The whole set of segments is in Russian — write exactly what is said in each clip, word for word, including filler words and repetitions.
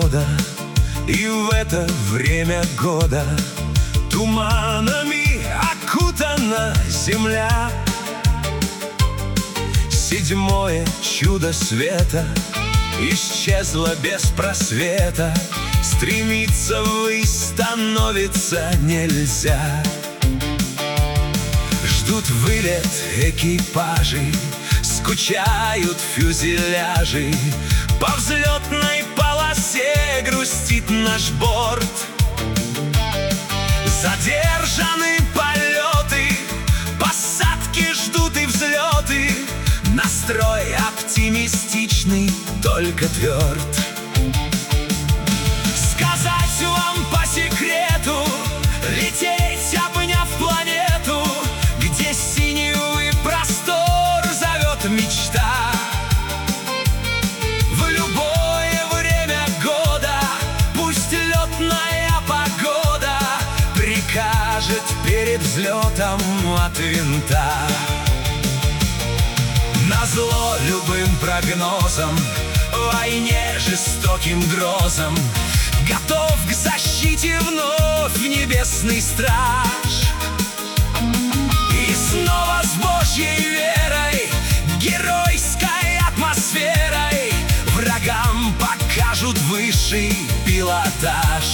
погода, и в это время года туманами окутана земля. Седьмое чудо света исчезло без просвета, стремиться ввысь становится нельзя. Ждут вылет экипажи, скучают фюзеляжи, по взлетной полосе грустит наш борт. Задержаны полеты, посадки ждут и взлеты, настрой оптимистичный, только тверд. Сказать вам по секрету, лететь, обняв планету, где синевый простор зовет мечта. В любое время года пусть летная погода прикажет перед взлетом от винта. Назло любым прогнозам, войне, жестоким грозам, готов к защите вновь небесный страж. И снова с Божьей верой, геройской атмосферой врагам покажут высший пилотаж.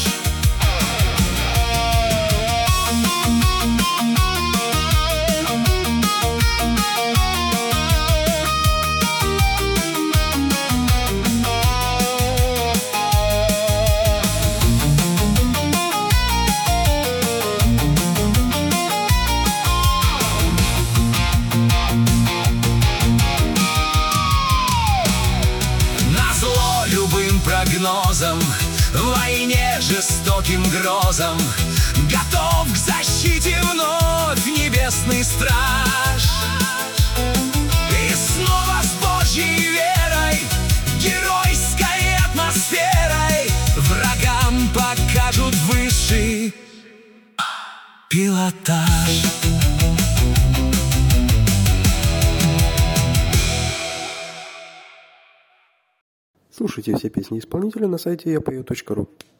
Прогнозам, войне, жестоким грозам готов к защите вновь небесный страж. И снова с Божьей верой, геройской атмосферой врагам покажут высший пилотаж. Слушайте все песни исполнителя на сайте я пою точка ру.